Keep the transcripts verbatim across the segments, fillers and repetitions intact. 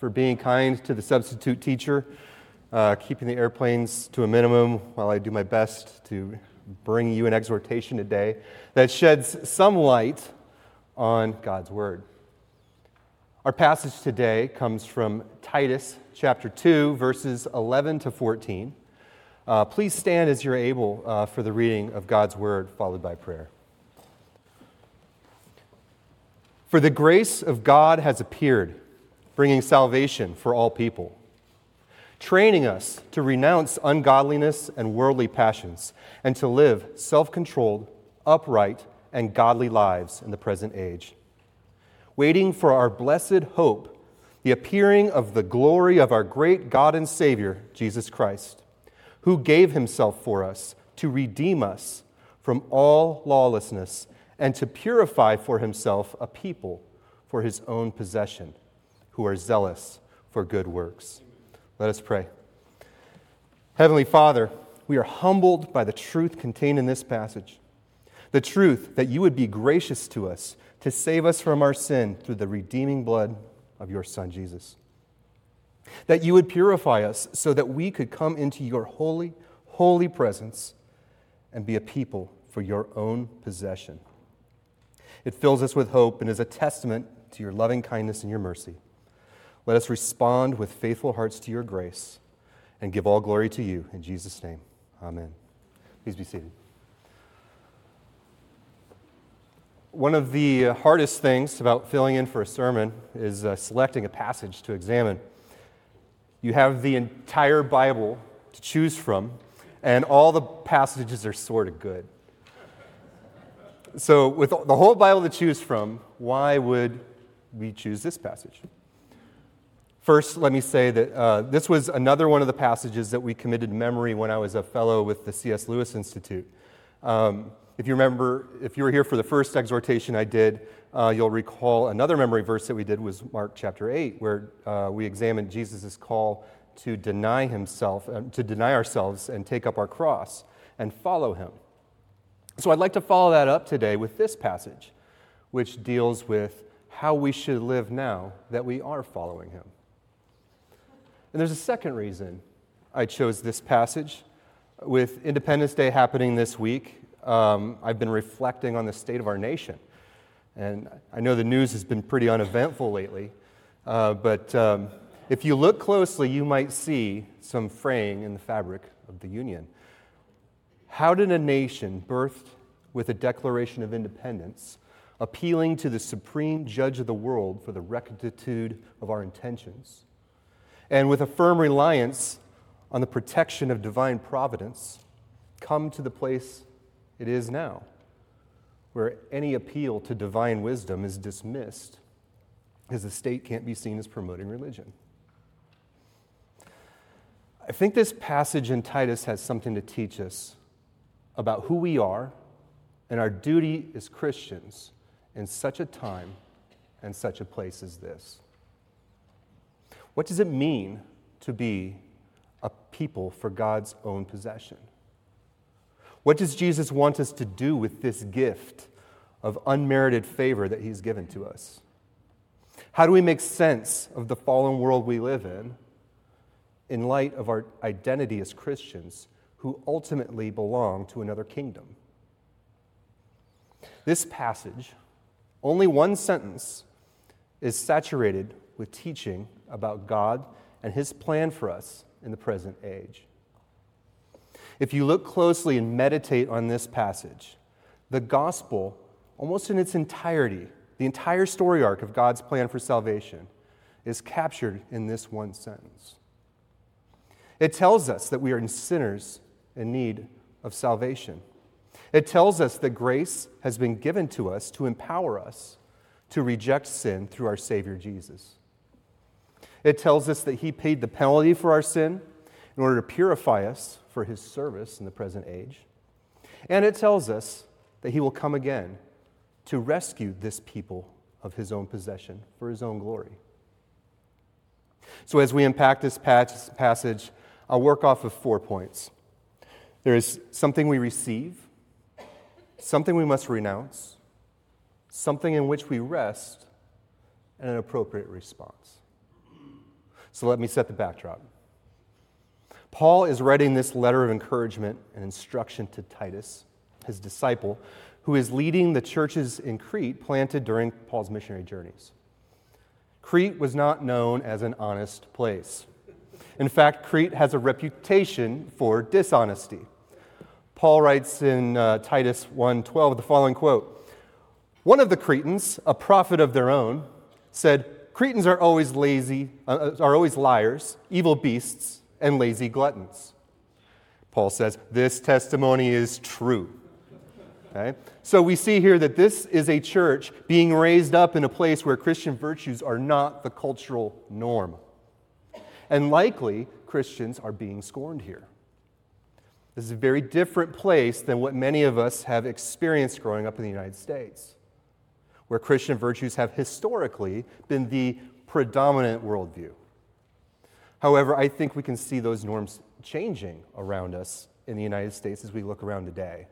for being kind to the substitute teacher, uh, keeping the airplanes to a minimum while I do my best to bring you an exhortation today that sheds some light on God's Word. Our passage today comes from Titus chapter two, verses eleven to fourteen. Uh, please stand as you're able uh, for the reading of God's Word, followed by prayer. For the grace of God has appeared, bringing salvation for all people, training us to renounce ungodliness and worldly passions, and to live self-controlled, upright, and godly lives in the present age, waiting for our blessed hope, the appearing of the glory of our great God and Savior, Jesus Christ, who gave himself for us to redeem us from all lawlessness and to purify for himself a people for his own possession, who are zealous for good works. Let us pray. Heavenly Father, we are humbled by the truth contained in this passage, the truth that you would be gracious to us to save us from our sin through the redeeming blood of your Son, Jesus. That you would purify us so that we could come into your holy, holy presence and be a people for your own possession. It fills us with hope and is a testament to your loving kindness and your mercy. Let us respond with faithful hearts to your grace and give all glory to you. In Jesus' name, amen. Please be seated. One of the hardest things about filling in for a sermon is uh, selecting a passage to examine. You have the entire Bible to choose from, and all the passages are sort of good. So with the whole Bible to choose from, why would we choose this passage? First, let me say that uh, this was another one of the passages that we committed to memory when I was a fellow with the C S Lewis Institute. Um, if you remember, if you were here for the first exhortation I did, uh, you'll recall another memory verse that we did was Mark chapter eight, where uh, we examined Jesus' call to deny himself, uh, to deny ourselves and take up our cross and follow him. So I'd like to follow that up today with this passage, which deals with how we should live now that we are following him. And there's a second reason I chose this passage. With Independence Day happening this week, um, I've been reflecting on the state of our nation. And I know the news has been pretty uneventful lately, uh, but um, if you look closely, you might see some fraying in the fabric of the Union. How did a nation birthed with a Declaration of Independence, appealing to the supreme judge of the world for the rectitude of our intentions, and with a firm reliance on the protection of divine providence, come to the place it is now, where any appeal to divine wisdom is dismissed, because the state can't be seen as promoting religion? I think this passage in Titus has something to teach us about who we are and our duty as Christians in such a time and such a place as this. What does it mean to be a people for God's own possession? What does Jesus want us to do with this gift of unmerited favor that he's given to us? How do we make sense of the fallen world we live in in light of our identity as Christians who ultimately belong to another kingdom? This passage, only one sentence, is saturated with teaching about God and his plan for us in the present age. If you look closely and meditate on this passage, the gospel, almost in its entirety, the entire story arc of God's plan for salvation, is captured in this one sentence. It tells us that we are sinners in need of salvation. It tells us that grace has been given to us to empower us to reject sin through our Savior Jesus. It tells us that he paid the penalty for our sin in order to purify us for his service in the present age. And it tells us that he will come again to rescue this people of his own possession for his own glory. So as we unpack this passage, I'll work off of four points. There is something we receive, something we must renounce, something in which we rest, and an appropriate response. So let me set the backdrop. Paul is writing this letter of encouragement and instruction to Titus, his disciple, who is leading the churches in Crete planted during Paul's missionary journeys. Crete was not known as an honest place. In fact, Crete has a reputation for dishonesty. Paul writes in uh, Titus one twelve the following quote, "One of the Cretans, a prophet of their own, said, 'Cretans are always lazy, uh, are always liars, evil beasts, and lazy gluttons.'" Paul says, this testimony is true. Okay? So we see here that this is a church being raised up in a place where Christian virtues are not the cultural norm. And likely, Christians are being scorned here. This is a very different place than what many of us have experienced growing up in the United States, where Christian virtues have historically been the predominant worldview. However, I think we can see those norms changing around us in the United States as we look around today.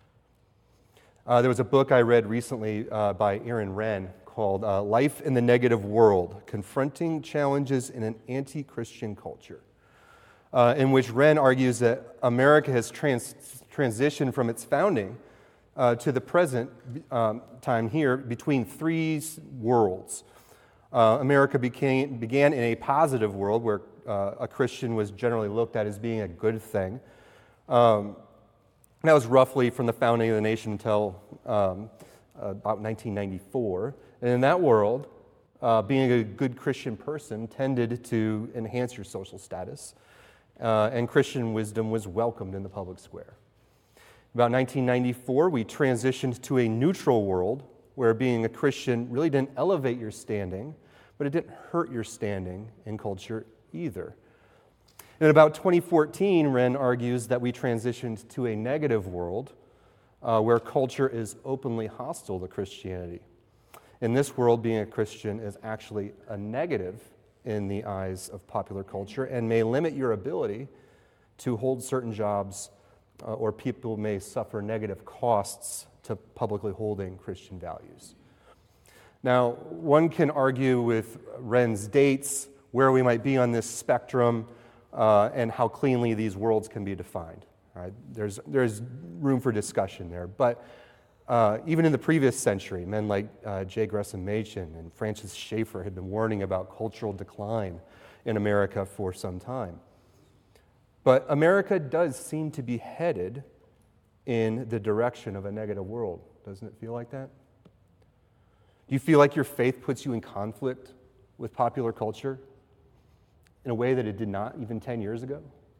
Uh, there was a book I read recently uh, by Aaron Renn called uh, Life in the Negative World, Confronting Challenges in an Anti-Christian Culture, uh, in which Renn argues that America has trans- transitioned from its founding uh, to the present um, time here between three worlds. Uh, America became, began in a positive world where uh, a Christian was generally looked at as being a good thing. Um, That was roughly from the founding of the nation until um, about nineteen ninety-four. And in that world, uh, being a good Christian person tended to enhance your social status, uh, and Christian wisdom was welcomed in the public square. About nineteen ninety-four, we transitioned to a neutral world where being a Christian really didn't elevate your standing, but it didn't hurt your standing in culture either. In about twenty fourteen, Renn argues that we transitioned to a negative world uh, where culture is openly hostile to Christianity. In this world, being a Christian is actually a negative in the eyes of popular culture and may limit your ability to hold certain jobs, uh, or people may suffer negative costs to publicly holding Christian values. Now, one can argue with Renn's dates where we might be on this spectrum, Uh, and how cleanly these worlds can be defined. Right? There's, there's room for discussion there. But uh, even in the previous century, men like uh, J. Gresham Machen and Francis Schaeffer had been warning about cultural decline in America for some time. But America does seem to be headed in the direction of a negative world. Doesn't it feel like that? Do you feel like your faith puts you in conflict with popular culture in a way that it did not even ten years ago?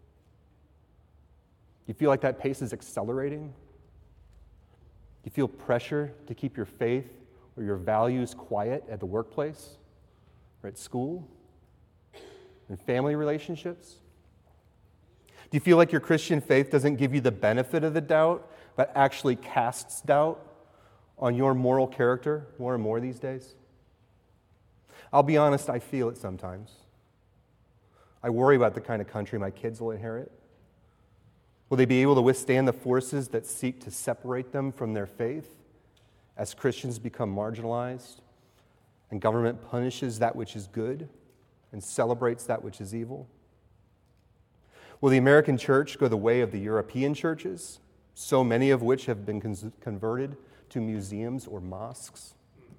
Do you feel like that pace is accelerating? Do you feel pressure to keep your faith or your values quiet at the workplace or at school, in family relationships? Do you feel like your Christian faith doesn't give you the benefit of the doubt, but actually casts doubt on your moral character more and more these days? I'll be honest, I feel it sometimes. I worry about the kind of country my kids will inherit. Will they be able to withstand the forces that seek to separate them from their faith as Christians become marginalized and government punishes that which is good and celebrates that which is evil? Will the American church go the way of the European churches, so many of which have been con- converted to museums or mosques?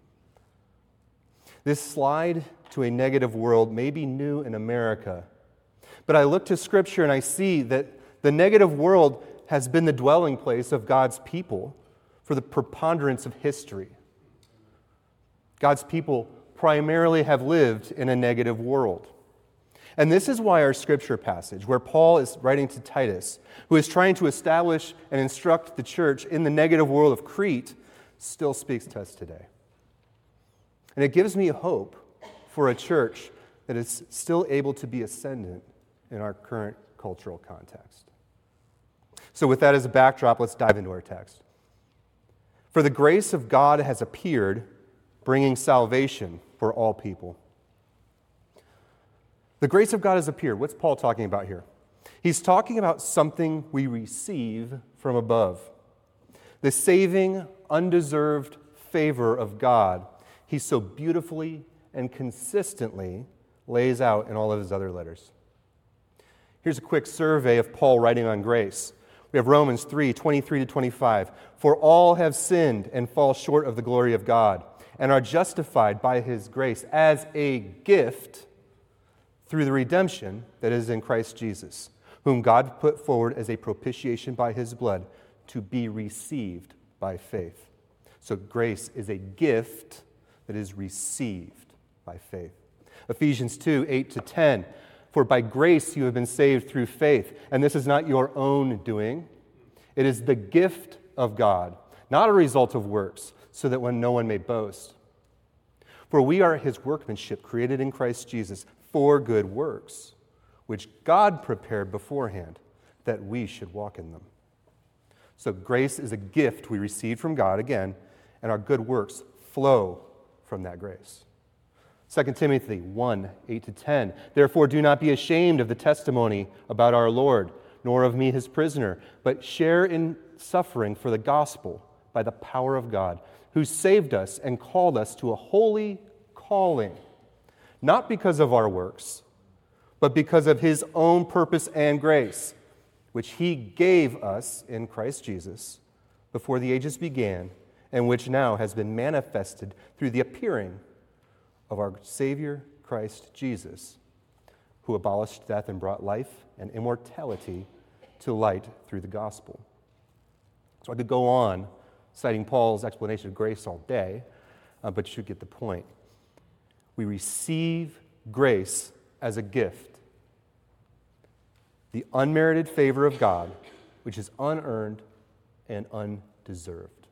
This slide to a negative world may be new in America, but I look to Scripture and I see that the negative world has been the dwelling place of God's people for the preponderance of history. God's people primarily have lived in a negative world. And this is why our Scripture passage, where Paul is writing to Titus, who is trying to establish and instruct the church in the negative world of Crete, still speaks to us today. And it gives me hope for a church that is still able to be ascendant in our current cultural context. So with that as a backdrop, let's dive into our text. For the grace of God has appeared, bringing salvation for all people. The grace of God has appeared. What's Paul talking about here? He's talking about something we receive from above. The saving, undeserved favor of God He so beautifully and consistently lays out in all of his other letters. Here's a quick survey of Paul writing on grace. We have Romans three, twenty-three to twenty-five. For all have sinned and fall short of the glory of God, and are justified by his grace as a gift through the redemption that is in Christ Jesus, whom God put forward as a propitiation by his blood to be received by faith. So grace is a gift that is received by faith. Ephesians two, eight to ten. For by grace you have been saved through faith, and this is not your own doing. It is the gift of God, not a result of works, so that when no one may boast. For we are his workmanship, created in Christ Jesus for good works, which God prepared beforehand that we should walk in them. So grace is a gift we receive from God, again, and our good works flow from that grace. Second Timothy one, eight to ten. Therefore do not be ashamed of the testimony about our Lord, nor of me his prisoner, but share in suffering for the gospel by the power of God, who saved us and called us to a holy calling, not because of our works, but because of his own purpose and grace, which he gave us in Christ Jesus before the ages began, and which now has been manifested through the appearing of our Savior, Christ Jesus, who abolished death and brought life and immortality to light through the gospel. So I could go on citing Paul's explanation of grace all day, uh, but you should get the point. We receive grace as a gift, the unmerited favor of God, which is unearned and undeserved.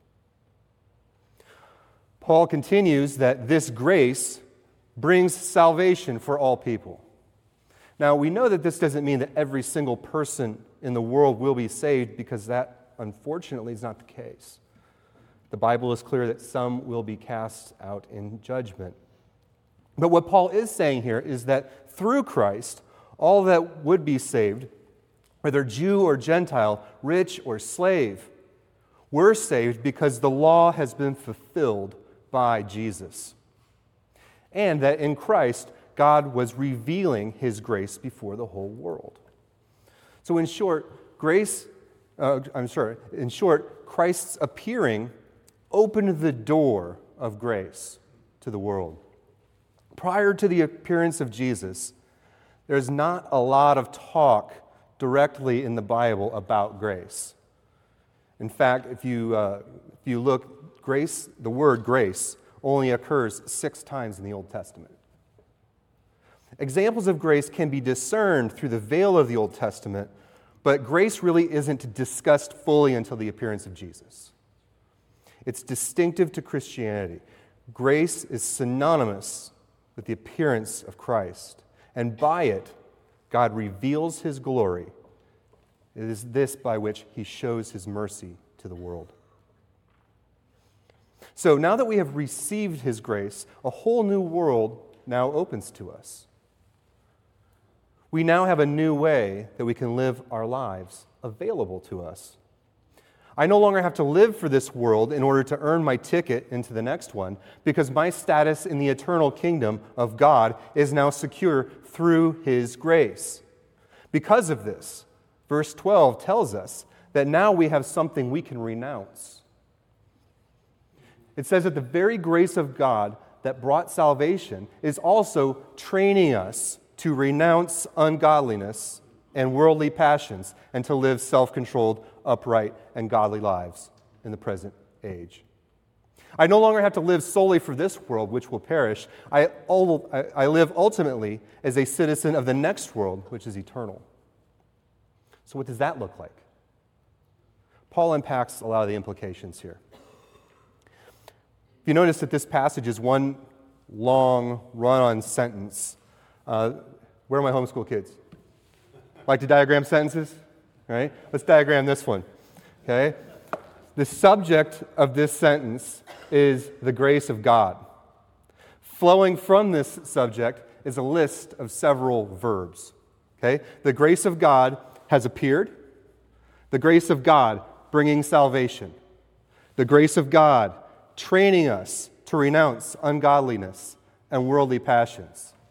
Paul continues that this grace brings salvation for all people. Now, we know that this doesn't mean that every single person in the world will be saved, because that, unfortunately, is not the case. The Bible is clear that some will be cast out in judgment. But what Paul is saying here is that through Christ, all that would be saved, whether Jew or Gentile, rich or slave, were saved because the law has been fulfilled by Jesus. And that in Christ, God was revealing his grace before the whole world. So in short, grace, uh, I'm sorry, in short, Christ's appearing opened the door of grace to the world. Prior to the appearance of Jesus, there's not a lot of talk directly in the Bible about grace. In fact, if you, uh, if you look, grace, the word grace, only occurs six times in the Old Testament. Examples of grace can be discerned through the veil of the Old Testament, but grace really isn't discussed fully until the appearance of Jesus. It's distinctive to Christianity. Grace is synonymous with the appearance of Christ, and by it, God reveals his glory. It is this by which he shows his mercy to the world. So now that we have received his grace, a whole new world now opens to us. We now have a new way that we can live our lives available to us. I no longer have to live for this world in order to earn my ticket into the next one, because my status in the eternal kingdom of God is now secure through his grace. Because of this, verse twelve tells us that now we have something we can renounce. It says that the very grace of God that brought salvation is also training us to renounce ungodliness and worldly passions and to live self-controlled, upright, and godly lives in the present age. I no longer have to live solely for this world, which will perish. I, I live ultimately as a citizen of the next world, which is eternal. So what does that look like? Paul unpacks a lot of the implications here. If you notice that this passage is one long, run-on sentence, uh, where are my homeschool kids? Like to diagram sentences? All right? Let's diagram this one. Okay? The subject of this sentence is the grace of God. Flowing from this subject is a list of several verbs. Okay? The grace of God has appeared. The grace of God bringing salvation. The grace of God training us to renounce ungodliness and worldly passions.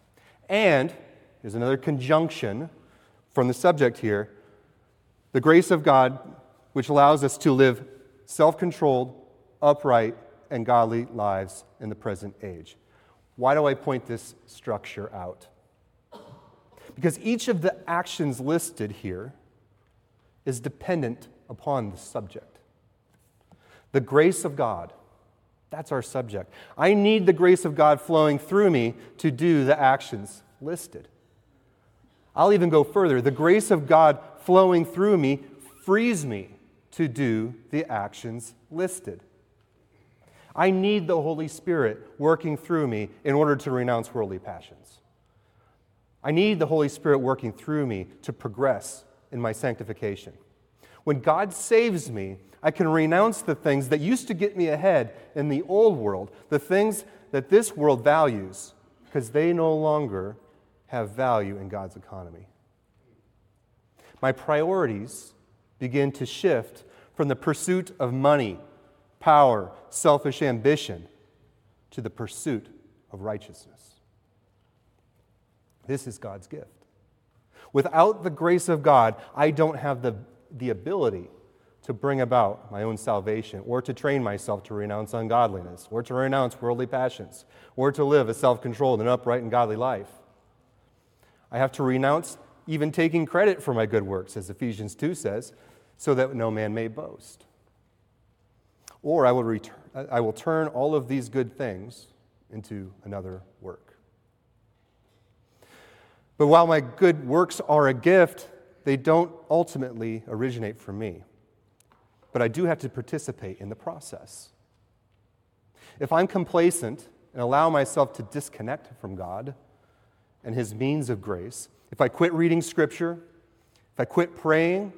And, here's another conjunction from the subject here, the grace of God, which allows us to live self-controlled, upright, and godly lives in the present age. Why do I point this structure out? Because each of the actions listed here is dependent upon the subject. The grace of God, that's our subject. I need the grace of God flowing through me to do the actions listed. I'll even go further. The grace of God flowing through me frees me to do the actions listed. I need the Holy Spirit working through me in order to renounce worldly passions. I need the Holy Spirit working through me to progress in my sanctification. When God saves me, I can renounce the things that used to get me ahead in the old world, the things that this world values, because they no longer have value in God's economy. My priorities begin to shift from the pursuit of money, power, selfish ambition, to the pursuit of righteousness. This is God's gift. Without the grace of God, I don't have the, the ability to bring about my own salvation, or to train myself to renounce ungodliness, or to renounce worldly passions, or to live a self-controlled and upright and godly life. I have to renounce even taking credit for my good works, as Ephesians two says, so that no man may boast. Or I will, return, I will turn all of these good things into another work. But while my good works are a gift, they don't ultimately originate from me. But I do have to participate in the process. If I'm complacent and allow myself to disconnect from God and His means of grace, if I quit reading Scripture, if I quit praying,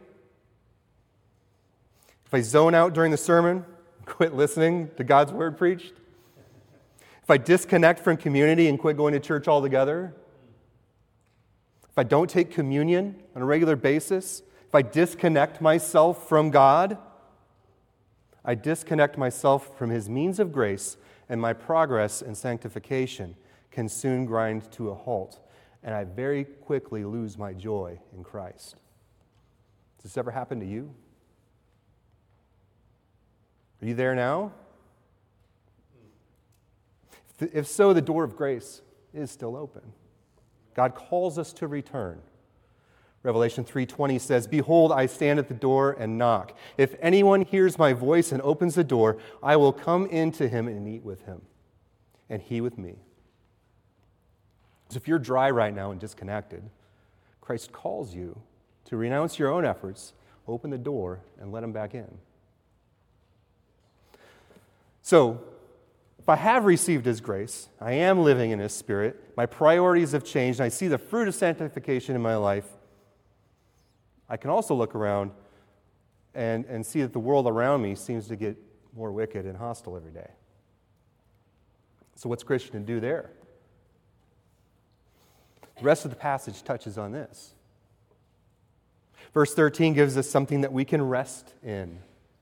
if I zone out during the sermon, quit listening to God's Word preached, if I disconnect from community and quit going to church altogether, if I don't take communion on a regular basis, if I disconnect myself from God, I disconnect myself from His means of grace, and my progress in sanctification can soon grind to a halt, and I very quickly lose my joy in Christ. Does this ever happen to you? Are you there now? If so, the door of grace is still open. God calls us to return. Revelation three twenty says, "Behold, I stand at the door and knock. If anyone hears my voice and opens the door, I will come into him and eat with him, and he with me." So if you're dry right now and disconnected, Christ calls you to renounce your own efforts, open the door, and let him back in. So, if I have received His grace, I am living in His Spirit, my priorities have changed, and I see the fruit of sanctification in my life, I can also look around and, and see that the world around me seems to get more wicked and hostile every day. So what's Christian to do there? The rest of the passage touches on this. Verse thirteen gives us something that we can rest in.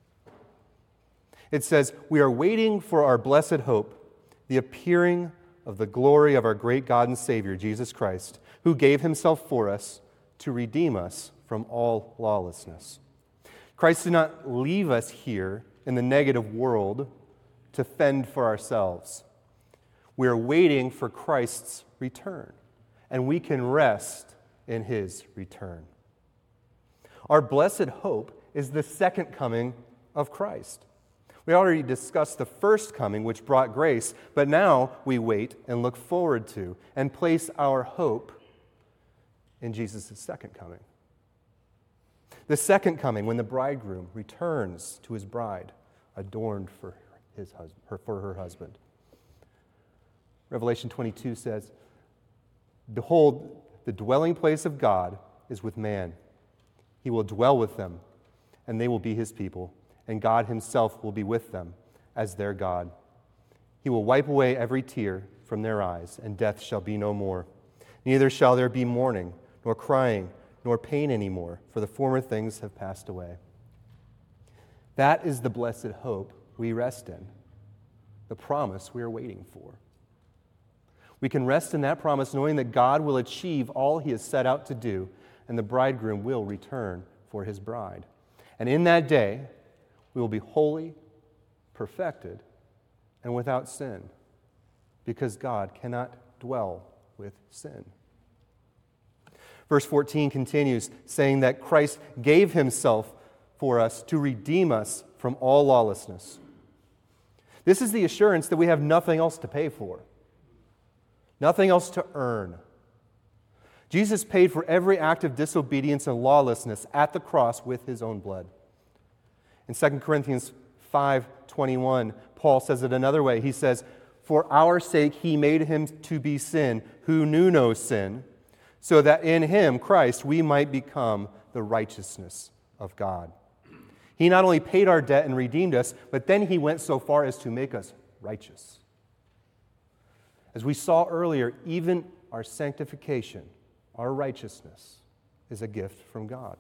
It says, "We are waiting for our blessed hope, the appearing of the glory of our great God and Savior, Jesus Christ, who gave Himself for us to redeem us from all lawlessness." Christ did not leave us here in the negative world to fend for ourselves. We are waiting for Christ's return, and we can rest in His return. Our blessed hope is the second coming of Christ. We already discussed the first coming, which brought grace, but now we wait and look forward to and place our hope in Jesus' second coming. The second coming, when the bridegroom returns to his bride, adorned for his husband, her, for her husband. Revelation twenty-two says, "Behold, the dwelling place of God is with man. He will dwell with them, and they will be His people, and God Himself will be with them as their God. He will wipe away every tear from their eyes, and death shall be no more. Neither shall there be mourning, nor crying, nor pain anymore, for the former things have passed away." That is the blessed hope we rest in, the promise we are waiting for. We can rest in that promise knowing that God will achieve all he has set out to do, and the bridegroom will return for his bride. And in that day, we will be holy, perfected, and without sin, because God cannot dwell with sin. Verse fourteen continues, saying that Christ gave himself for us to redeem us from all lawlessness. This is the assurance that we have nothing else to pay for, nothing else to earn. Jesus paid for every act of disobedience and lawlessness at the cross with his own blood. In Second Corinthians five twenty-one, Paul says it another way. He says, "For our sake he made him to be sin who knew no sin, so that in him, Christ, we might become the righteousness of God." He not only paid our debt and redeemed us, but then he went so far as to make us righteous. As we saw earlier, even our sanctification, our righteousness, is a gift from God.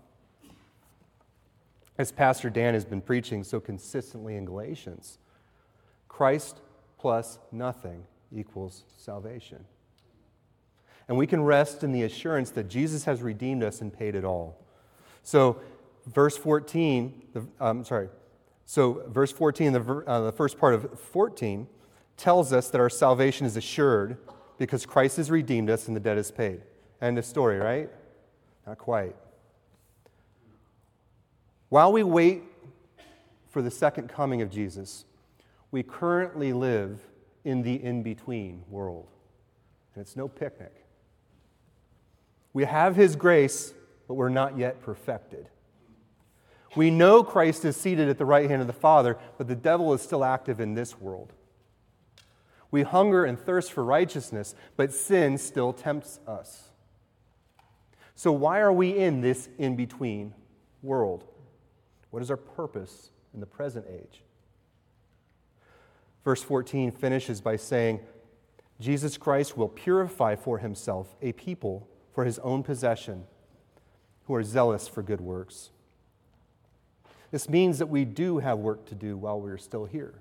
As Pastor Dan has been preaching so consistently in Galatians, Christ plus nothing equals salvation. And we can rest in the assurance that Jesus has redeemed us and paid it all. So, verse fourteen, the, um, sorry, so verse fourteen, the, uh, the first part of fourteen, tells us that our salvation is assured because Christ has redeemed us and the debt is paid. End of story, right? Not quite. While we wait for the second coming of Jesus, we currently live in the in-between world. And it's no picnic. We have his grace, but we're not yet perfected. We know Christ is seated at the right hand of the Father, but the devil is still active in this world. We hunger and thirst for righteousness, but sin still tempts us. So why are we in this in-between world? What is our purpose in the present age? Verse fourteen finishes by saying, Jesus Christ will purify for himself a people for his own possession who are zealous for good works. This means that we do have work to do while we're still here.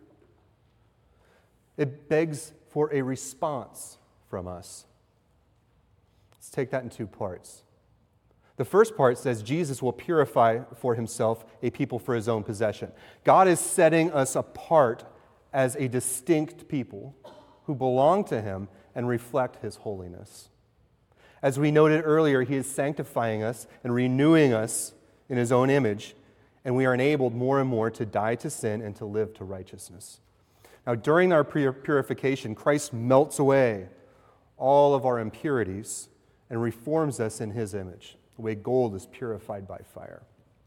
It begs for a response from us. Let's take that in two parts. The first part says Jesus will purify for himself a people for his own possession. God is setting us apart as a distinct people who belong to him and reflect his holiness. As we noted earlier, he is sanctifying us and renewing us in his own image, and we are enabled more and more to die to sin and to live to righteousness. Now, during our purification, Christ melts away all of our impurities and reforms us in his image, the way gold is purified by fire.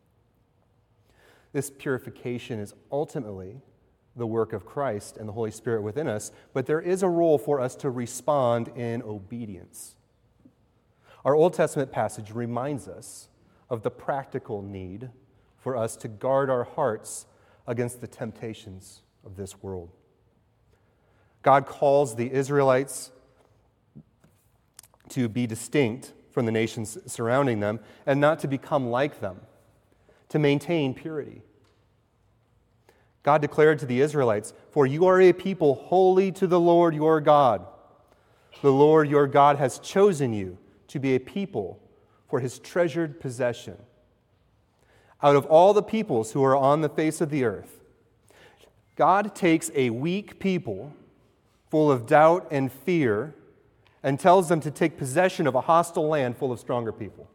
This purification is ultimately the work of Christ and the Holy Spirit within us, but there is a role for us to respond in obedience. Our Old Testament passage reminds us of the practical need for us to guard our hearts against the temptations of this world. God calls the Israelites to be distinct from the nations surrounding them and not to become like them, to maintain purity. God declared to the Israelites, "For you are a people holy to the Lord your God. The Lord your God has chosen you to be a people for his treasured possession. Out of all the peoples who are on the face of the earth." God takes a weak people full of doubt and fear and tells them to take possession of a hostile land full of stronger people.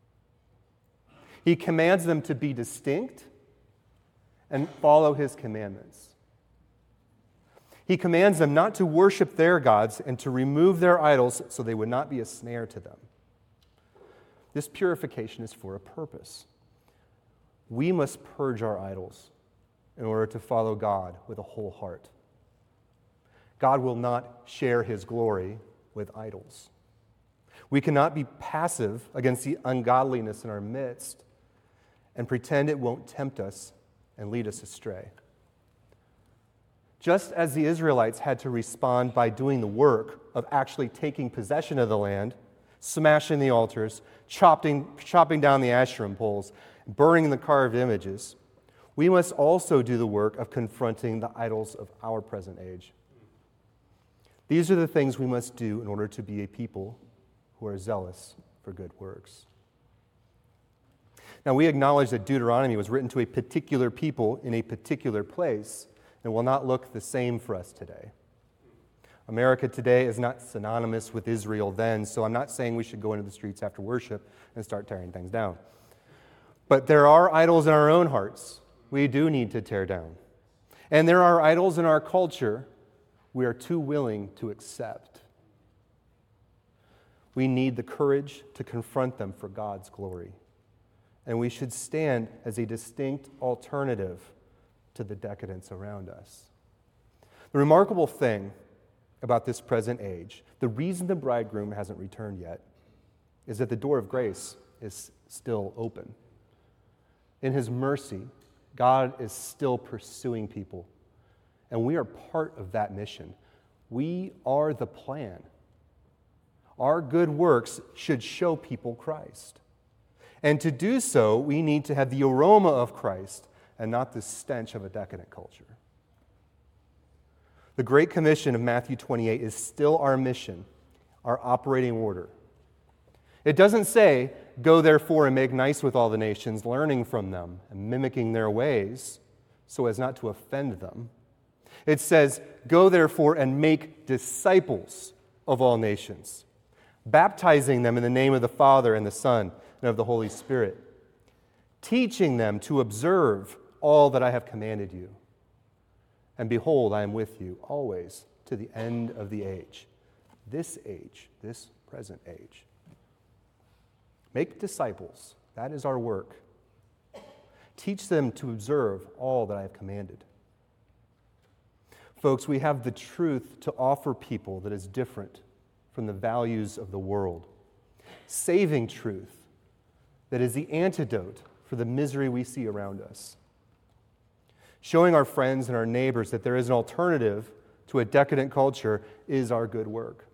He commands them to be distinct and follow his commandments. He commands them not to worship their gods and to remove their idols so they would not be a snare to them. This purification is for a purpose. We must purge our idols in order to follow God with a whole heart. God will not share his glory with idols. We cannot be passive against the ungodliness in our midst and pretend it won't tempt us and lead us astray. Just as the Israelites had to respond by doing the work of actually taking possession of the land, smashing the altars, chopping, chopping down the Asherah poles, burning the carved images, we must also do the work of confronting the idols of our present age. These are the things we must do in order to be a people who are zealous for good works. Now, we acknowledge that Deuteronomy was written to a particular people in a particular place and will not look the same for us today. America today is not synonymous with Israel then, so I'm not saying we should go into the streets after worship and start tearing things down. But there are idols in our own hearts we do need to tear down. And there are idols in our culture we are too willing to accept. We need the courage to confront them for God's glory. And we should stand as a distinct alternative to the decadence around us. The remarkable thing about this present age, the reason the bridegroom hasn't returned yet, is that the door of grace is still open. In His mercy, God is still pursuing people, and we are part of that mission. We are the plan. Our good works should show people Christ. And to do so, we need to have the aroma of Christ and not the stench of a decadent culture. The Great Commission of Matthew twenty-eight is still our mission, our operating order. It doesn't say, go therefore and make nice with all the nations, learning from them and mimicking their ways so as not to offend them. It says, go therefore and make disciples of all nations, baptizing them in the name of the Father and the Son and of the Holy Spirit, teaching them to observe all that I have commanded you. And behold, I am with you always to the end of the age. This age, this present age. Make disciples. That is our work. Teach them to observe all that I have commanded. Folks, we have the truth to offer people that is different from the values of the world. Saving truth that is the antidote for the misery we see around us. Showing our friends and our neighbors that there is an alternative to a decadent culture is our good work.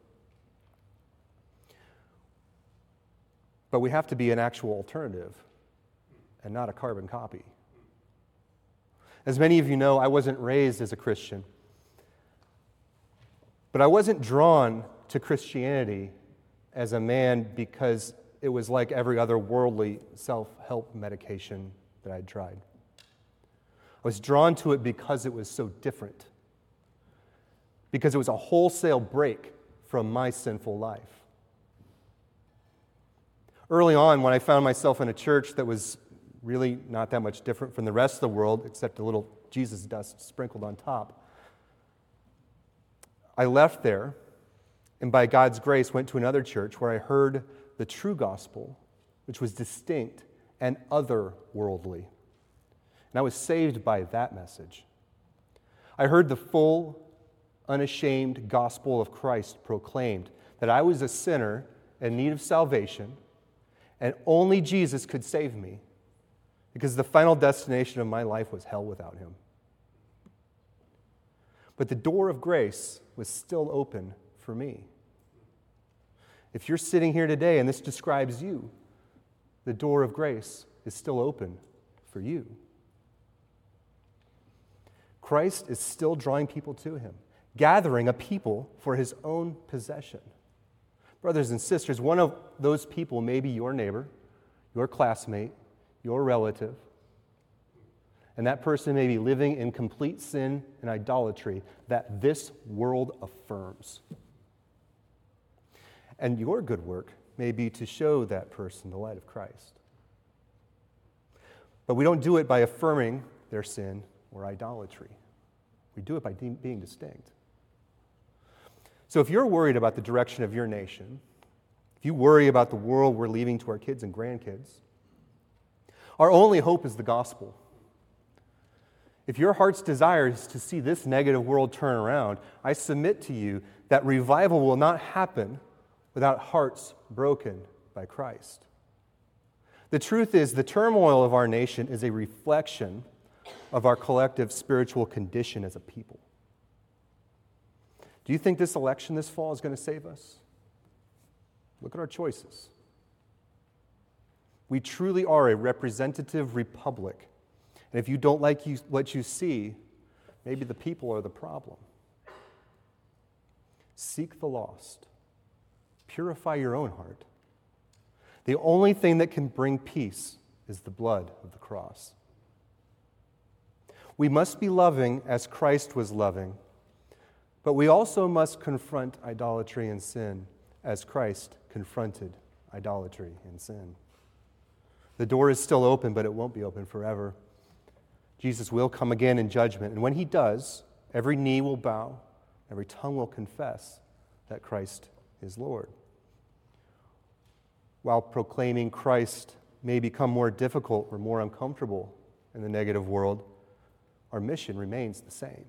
But we have to be an actual alternative and not a carbon copy. As many of you know, I wasn't raised as a Christian, but I wasn't drawn to Christianity as a man because it was like every other worldly self-help medication that I'd tried. I was drawn to it because it was so different, because it was a wholesale break from my sinful life. Early on, when I found myself in a church that was really not that much different from the rest of the world, except a little Jesus dust sprinkled on top, I left there, and by God's grace went to another church where I heard the true gospel, which was distinct and otherworldly. And I was saved by that message. I heard the full, unashamed gospel of Christ proclaimed, that I was a sinner in need of salvation, and only Jesus could save me, because the final destination of my life was hell without Him. But the door of grace was still open for me. If you're sitting here today and this describes you, the door of grace is still open for you. Christ is still drawing people to Him, gathering a people for His own possession. Brothers and sisters, one of those people may be your neighbor, your classmate, your relative, and that person may be living in complete sin and idolatry that this world affirms. And your good work may be to show that person the light of Christ. But we don't do it by affirming their sin or idolatry. We do it by de- being distinct. So if you're worried about the direction of your nation, if you worry about the world we're leaving to our kids and grandkids, our only hope is the gospel. If your heart's desire is to see this negative world turn around, I submit to you that revival will not happen without hearts broken by Christ. The truth is, the turmoil of our nation is a reflection of our collective spiritual condition as a people. Do you think this election this fall is going to save us? Look at our choices. We truly are a representative republic. And if you don't like you, what you see, maybe the people are the problem. Seek the lost. Purify your own heart. The only thing that can bring peace is the blood of the cross. We must be loving as Christ was loving, but we also must confront idolatry and sin as Christ confronted idolatry and sin. The door is still open, but it won't be open forever. Jesus will come again in judgment, and when he does, every knee will bow, every tongue will confess that Christ is Lord. While proclaiming Christ may become more difficult or more uncomfortable in the negative world, our mission remains the same.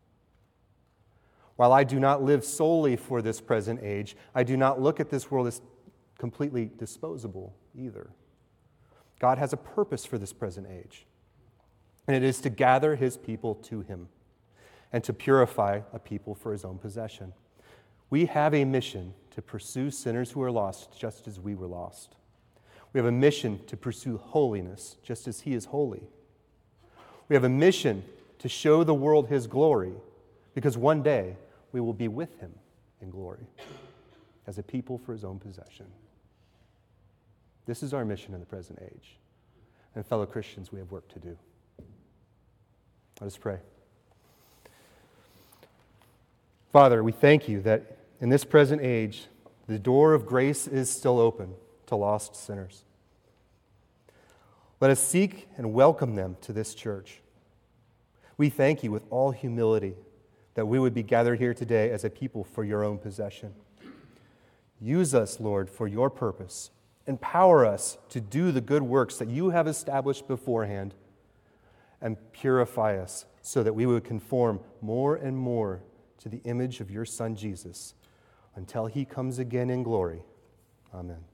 While I do not live solely for this present age, I do not look at this world as completely disposable either. God has a purpose for this present age, and it is to gather his people to him and to purify a people for his own possession. We have a mission to pursue sinners who are lost just as we were lost. We have a mission to pursue holiness just as he is holy. We have a mission to show the world his glory because one day we will be with him in glory as a people for his own possession. This is our mission in the present age. And fellow Christians, we have work to do. Let us pray. Father, we thank you that in this present age, the door of grace is still open to lost sinners. Let us seek and welcome them to this church. We thank you with all humility that we would be gathered here today as a people for your own possession. Use us, Lord, for your purpose. Empower us to do the good works that you have established beforehand, and purify us so that we would conform more and more to the image of your Son, Jesus, until he comes again in glory. Amen.